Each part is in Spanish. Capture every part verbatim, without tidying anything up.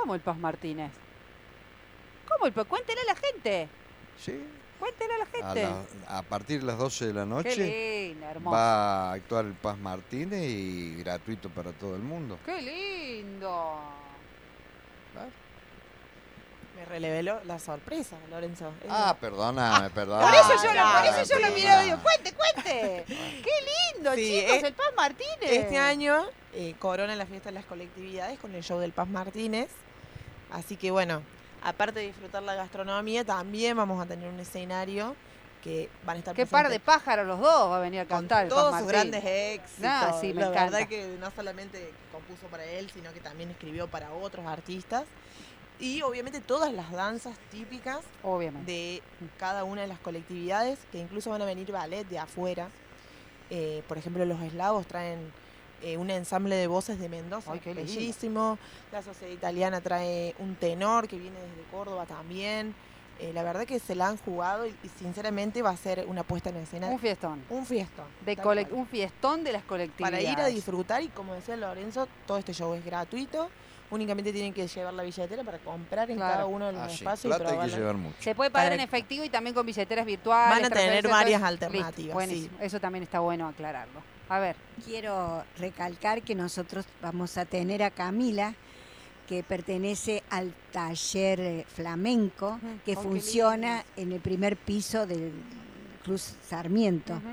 ¿Cómo el Paz Martínez? ¿Cómo el Paz? Cuéntele a la gente. Sí. Cuéntele a la A, gente. la- a partir de las doce de la noche Qué lindo, hermoso. va a actuar el Paz Martínez y gratuito para todo el mundo. Qué lindo. ¿Claro? Me reveló la sorpresa, Lorenzo. Es Ah, perdóname, perdóname. Por eso yo, lo, Ah, por eso yo lo sí. miraba y digo, cuente, cuente. Qué lindo, Sí, chicos, eh, el Paz Martínez. Este año eh, corona la fiesta de las colectividades con el show del Paz Martínez. Así que bueno, aparte de disfrutar la gastronomía, también vamos a tener un escenario que van a estar Qué par de presentes pájaros los dos va a venir a con cantar el Paz todos sus Martínez. grandes éxitos. Ah, sí, me la encanta. verdad que no solamente compuso para él, sino que también escribió para otros artistas. Y obviamente todas las danzas típicas Obviamente. de cada una de las colectividades, que incluso van a venir ballet de afuera. Eh, por ejemplo, los eslavos traen eh, un ensamble de voces de Mendoza, Ay, qué lindo. bellísimo. La sociedad italiana trae un tenor que viene desde Córdoba también. Eh, la verdad que se la han jugado y, y sinceramente va a ser una puesta en escena. Un fiestón. Un fiestón. De tal cole- cual. un fiestón de las Para colectividades. ir a disfrutar y como decía Lorenzo, todo este show es gratuito. Únicamente tienen que llevar la billetera para comprar en Claro. cada uno de los Ah, sí, espacios y plata hay que probarla. llevar mucho. Se puede pagar Para- en efectivo y también con billeteras virtuales. Van a tener transferencias, varias todo eso. alternativas, Listo, sí. buenísimo. Eso también está bueno aclararlo. A ver. Quiero recalcar que nosotros vamos a tener a Camila, que pertenece al taller eh, flamenco, Ujú. que Oh, qué funciona en el primer piso del Cruz Sarmiento. Ujú.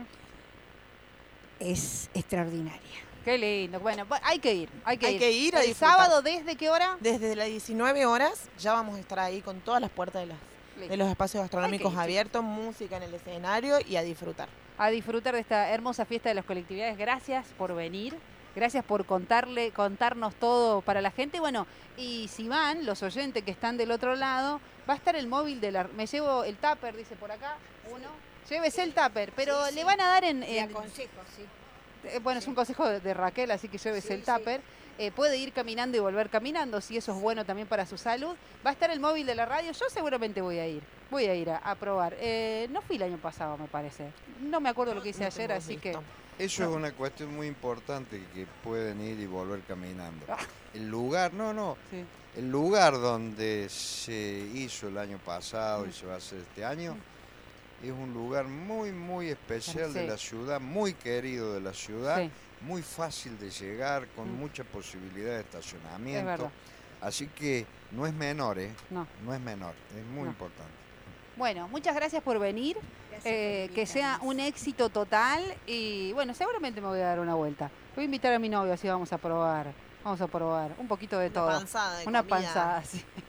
Es extraordinaria. Qué lindo. Bueno, va- hay que ir. Hay que Hay ir. que ir a ¿El disfrutar. sábado desde qué hora? Desde las diecinueve horas ya vamos a estar ahí con todas las puertas de, las, Listo. de los espacios gastronómicos ir, abiertos, música en el escenario y a disfrutar. A disfrutar de esta hermosa fiesta de las colectividades. Gracias por venir. Gracias por contarle, contarnos todo para la gente. Bueno, y si van, los oyentes que están del otro lado, va a estar el móvil de la... Me llevo el tupper, dice por acá, uno. Llévese el tupper, pero Sí, le sí. van a dar en... Le en- aconsejo, sí. eh, bueno, es un consejo de, de Raquel, así que llévese Sí, el tupper. Eh, puede ir caminando y volver caminando, si eso es bueno también para su salud. Va a estar el móvil de la radio, yo seguramente voy a ir. Voy a ir a, a probar. Eh, no fui el año pasado, me parece. No me acuerdo lo que hice No ayer, tengo así que... visto. Eso es una cuestión muy importante que pueden ir y volver caminando. Ah. El lugar, no, no, Sí. el lugar donde se hizo el año pasado y se va a hacer este año es un lugar muy, muy especial de Sí. la ciudad, muy querido de la ciudad, Sí. muy fácil de llegar, con Mm. mucha posibilidad de Es estacionamiento. verdad. Así que no es menor, ¿eh? No. No es menor, es muy No. importante. Bueno, muchas gracias por venir. Gracias eh, por que sea invitarnos. un éxito total y bueno, seguramente me voy a dar una vuelta. Voy a invitar a mi novio, así vamos a probar, vamos a probar un poquito de Una todo. panzada de Una comida. panzada, sí.